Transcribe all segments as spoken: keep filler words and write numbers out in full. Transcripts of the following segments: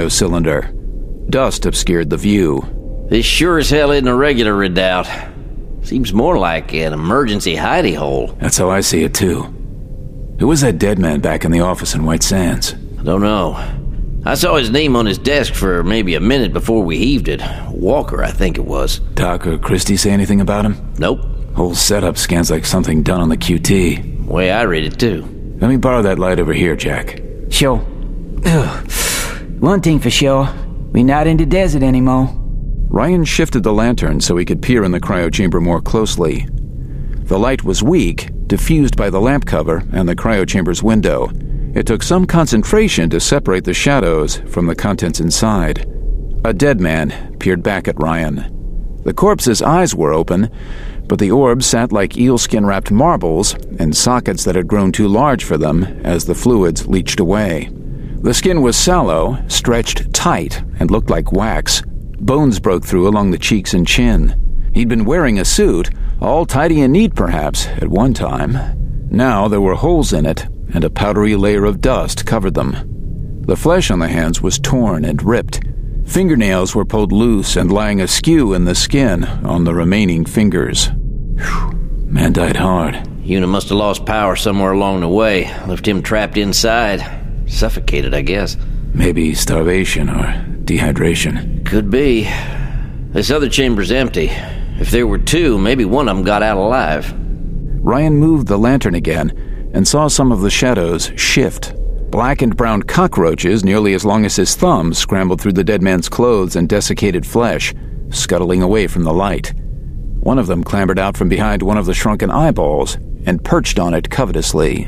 cryo-cylinder. Dust obscured the view. This sure as hell isn't a regular redoubt. Seems more like an emergency hidey hole. That's how I see it, too. Who was that dead man back in the office in White Sands? I don't know. I saw his name on his desk for maybe a minute before we heaved it. Walker, I think it was. Doc or Christie say anything about him? Nope. Whole setup scans like something done on the Q T. Way I read it, too. Let me borrow that light over here, Jack. Sure. Ugh. One thing for sure, we're not in the desert anymore. Ryan shifted the lantern so he could peer in the cryochamber more closely. The light was weak, diffused by the lamp cover and the cryochamber's window. It took some concentration to separate the shadows from the contents inside. A dead man peered back at Ryan. The corpse's eyes were open, but the orbs sat like eelskin-wrapped marbles in sockets that had grown too large for them as the fluids leached away. The skin was sallow, stretched tight, and looked like wax. Bones broke through along the cheeks and chin. He'd been wearing a suit, all tidy and neat perhaps, at one time. Now there were holes in it, and a powdery layer of dust covered them. The flesh on the hands was torn and ripped. Fingernails were pulled loose and lying askew in the skin on the remaining fingers. Whew. Man died hard. Unit must have lost power somewhere along the way. Left him trapped inside. Suffocated, I guess. Maybe starvation or dehydration. Could be. This other chamber's empty. If there were two, maybe one of them got out alive. Ryan moved the lantern again and saw some of the shadows shift. Black and brown cockroaches, nearly as long as his thumb, scrambled through the dead man's clothes and desiccated flesh, scuttling away from the light. One of them clambered out from behind one of the shrunken eyeballs and perched on it covetously.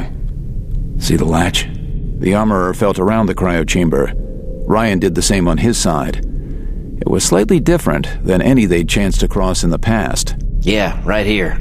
Hmm. See the latch? The armorer felt around the cryochamber. Ryan did the same on his side. It was slightly different than any they'd chanced to cross in the past. Yeah, right here.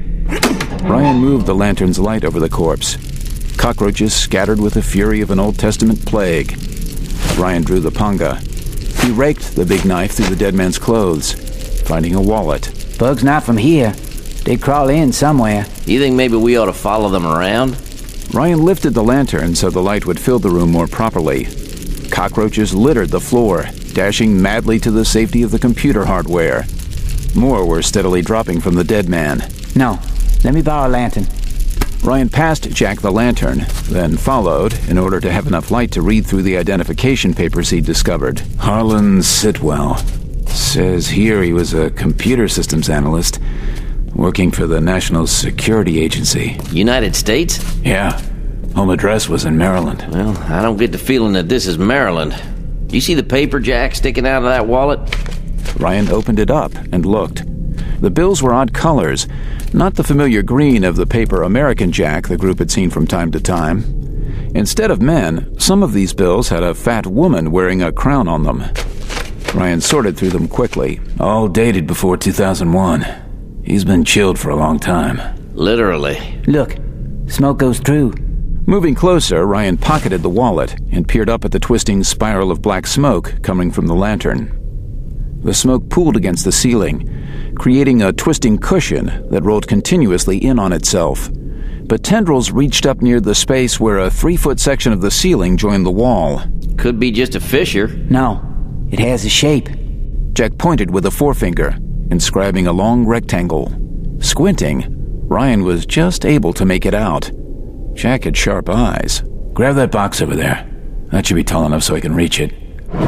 Ryan moved the lantern's light over the corpse. Cockroaches scattered with the fury of an Old Testament plague. Ryan drew the panga. He raked the big knife through the dead man's clothes, finding a wallet. Bugs not from here. They crawl in somewhere. You think maybe we ought to follow them around? Ryan lifted the lantern so the light would fill the room more properly. Cockroaches littered the floor, dashing madly to the safety of the computer hardware. More were steadily dropping from the dead man. No, let me borrow a lantern. Ryan passed Jack the lantern, then followed in order to have enough light to read through the identification papers he'd discovered. Harlan Sitwell. Says here he was a computer systems analyst working for the National Security Agency. United States? Yeah. Home address was in Maryland. Well, I don't get the feeling that this is Maryland. Do you see the paper, Jack, sticking out of that wallet? Ryan opened it up and looked. The bills were odd colors, not the familiar green of the paper American Jack the group had seen from time to time. Instead of men, some of these bills had a fat woman wearing a crown on them. Ryan sorted through them quickly, all dated before two thousand one. He's been chilled for a long time. Literally. Look, smoke goes through. Moving closer, Ryan pocketed the wallet and peered up at the twisting spiral of black smoke coming from the lantern. The smoke pooled against the ceiling, creating a twisting cushion that rolled continuously in on itself. But tendrils reached up near the space where a three-foot section of the ceiling joined the wall. Could be just a fissure. No, it has a shape. Jack pointed with a forefinger, inscribing a long rectangle. Squinting, Ryan was just able to make it out. Jack had sharp eyes. Grab that box over there. That should be tall enough so I can reach it.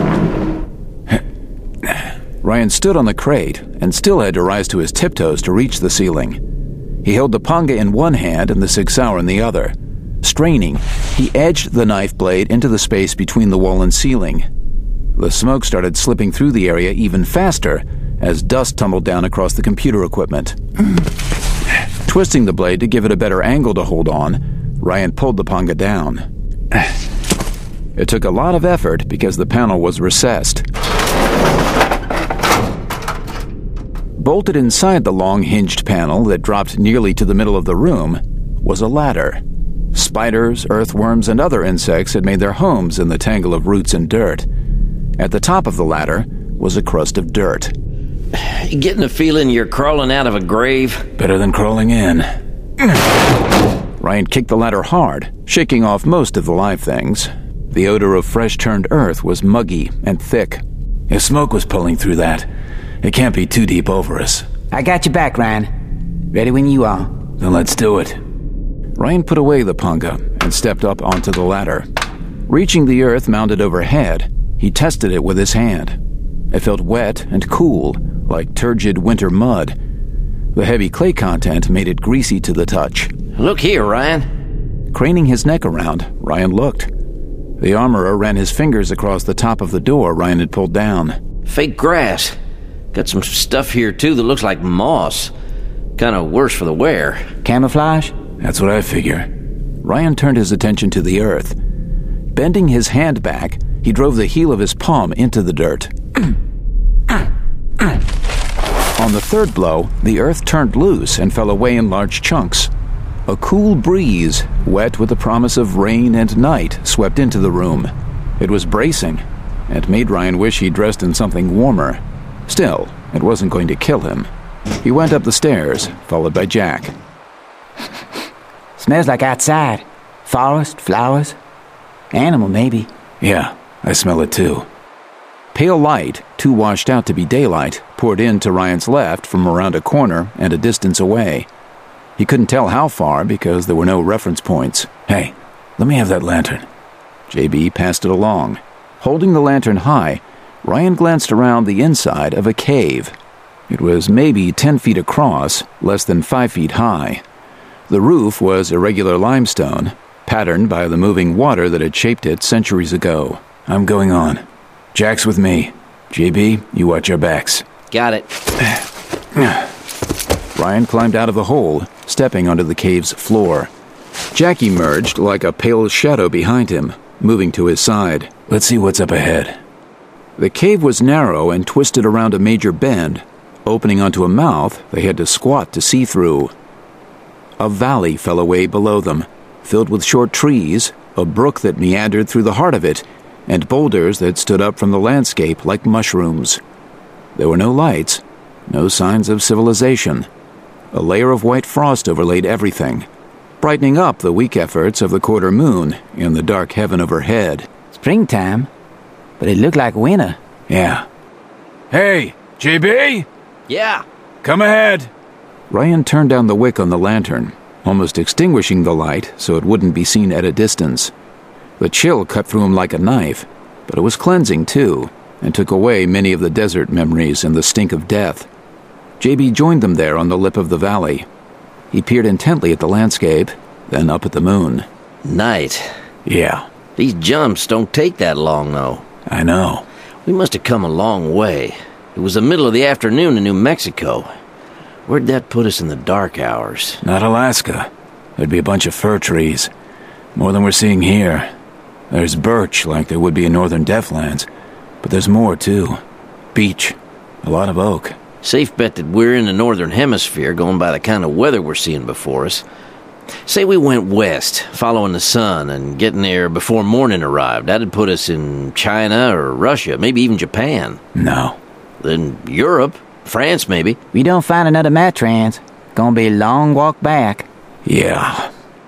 Ryan stood on the crate and still had to rise to his tiptoes to reach the ceiling. He held the panga in one hand and the Sig Sauer in the other. Straining, he edged the knife blade into the space between the wall and ceiling. The smoke started slipping through the area even faster as dust tumbled down across the computer equipment. Twisting the blade to give it a better angle to hold on, Ryan pulled the panga down. It took a lot of effort because the panel was recessed. Bolted inside the long hinged panel that dropped nearly to the middle of the room was a ladder. Spiders, earthworms, and other insects had made their homes in the tangle of roots and dirt. At the top of the ladder was a crust of dirt. You getting the feeling you're crawling out of a grave? Better than crawling in. Ryan kicked the ladder hard, shaking off most of the live things. The odor of fresh-turned earth was muggy and thick. If smoke was pulling through that, it can't be too deep over us. I got your back, Ryan. Ready when you are. Then let's do it. Ryan put away the punga and stepped up onto the ladder. Reaching the earth mounded overhead, he tested it with his hand. It felt wet and cool, like turgid winter mud. The heavy clay content made it greasy to the touch. Look here, Ryan. Craning his neck around, Ryan looked. The armorer ran his fingers across the top of the door Ryan had pulled down. Fake grass. Got some stuff here, too, that looks like moss. Kind of worse for the wear. Camouflage? That's what I figure. Ryan turned his attention to the earth. Bending his hand back, he drove the heel of his palm into the dirt. On the third blow, the earth turned loose and fell away in large chunks. A cool breeze, wet with the promise of rain and night, swept into the room. It was bracing, and made Ryan wish he'd dressed in something warmer. Still, it wasn't going to kill him. He went up the stairs, followed by Jack. Smells like outside. Forest, flowers. Animal, maybe. Yeah, I smell it too. Pale light, too washed out to be daylight, poured in to Ryan's left from around a corner and a distance away. He couldn't tell how far because there were no reference points. Hey, let me have that lantern. J B passed it along. Holding the lantern high, Ryan glanced around the inside of a cave. It was maybe ten feet across, less than five feet high. The roof was irregular limestone, patterned by the moving water that had shaped it centuries ago. I'm going on. Jack's with me. J B, you watch our backs. Got it. Ryan climbed out of the hole, stepping onto the cave's floor. Jack emerged like a pale shadow behind him, moving to his side. Let's see what's up ahead. The cave was narrow and twisted around a major bend. Opening onto a mouth they had to squat to see through. A valley fell away below them, filled with short trees, a brook that meandered through the heart of it, and boulders that stood up from the landscape like mushrooms. There were no lights, no signs of civilization. A layer of white frost overlaid everything, brightening up the weak efforts of the quarter moon in the dark heaven overhead. Springtime, but it looked like winter. Yeah. Hey, J B? Yeah. Come ahead. Ryan turned down the wick on the lantern, almost extinguishing the light so it wouldn't be seen at a distance. The chill cut through him like a knife, but it was cleansing too, and took away many of the desert memories and the stink of death. J B joined them there on the lip of the valley. He peered intently at the landscape, then up at the moon. Night. Yeah. These jumps don't take that long, though. I know. We must have come a long way. It was the middle of the afternoon in New Mexico. Where'd that put us in the dark hours? Not Alaska. There'd be a bunch of fir trees. More than we're seeing here. There's birch, like there would be in northern Deathlands. But there's more, too. Beech. A lot of oak. Safe bet that we're in the northern hemisphere, going by the kind of weather we're seeing before us. Say we went west, following the sun, and getting there before morning arrived. That'd put us in China or Russia, maybe even Japan. No. Then Europe, France maybe. We don't find another Matrans. Gonna be a long walk back. Yeah.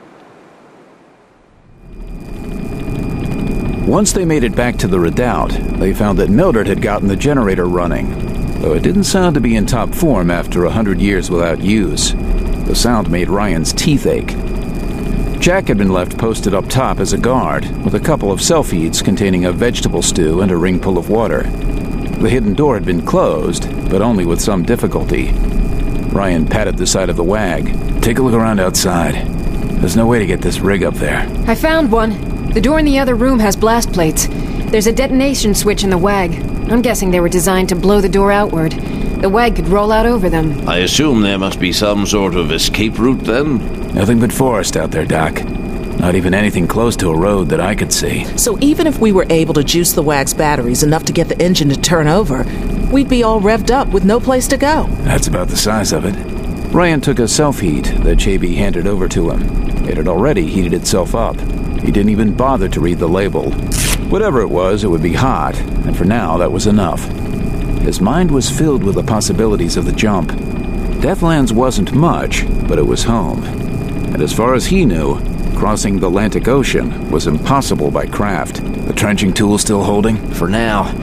Once they made it back to the redoubt, they found that Mildred had gotten the generator running, though it didn't sound to be in top form after a hundred years without use. The sound made Ryan's teeth ache. Jack had been left posted up top as a guard, with a couple of self-eats containing a vegetable stew and a ringful of water. The hidden door had been closed, but only with some difficulty. Ryan patted the side of the wag. Take a look around outside. There's no way to get this rig up there. I found one. The door in the other room has blast plates. There's a detonation switch in the wag. I'm guessing they were designed to blow the door outward. The wag could roll out over them. I assume there must be some sort of escape route then? Nothing but forest out there, Doc. Not even anything close to a road that I could see. So even if we were able to juice the wag's batteries enough to get the engine to turn over, we'd be all revved up with no place to go. That's about the size of it. Ryan took a self-heat that J B handed over to him. It had already heated itself up. He didn't even bother to read the label. Whatever it was, it would be hot, and for now that was enough. His mind was filled with the possibilities of the jump. Deathlands wasn't much, but it was home. And as far as he knew, crossing the Atlantic Ocean was impossible by craft. The trenching tool still holding? For now.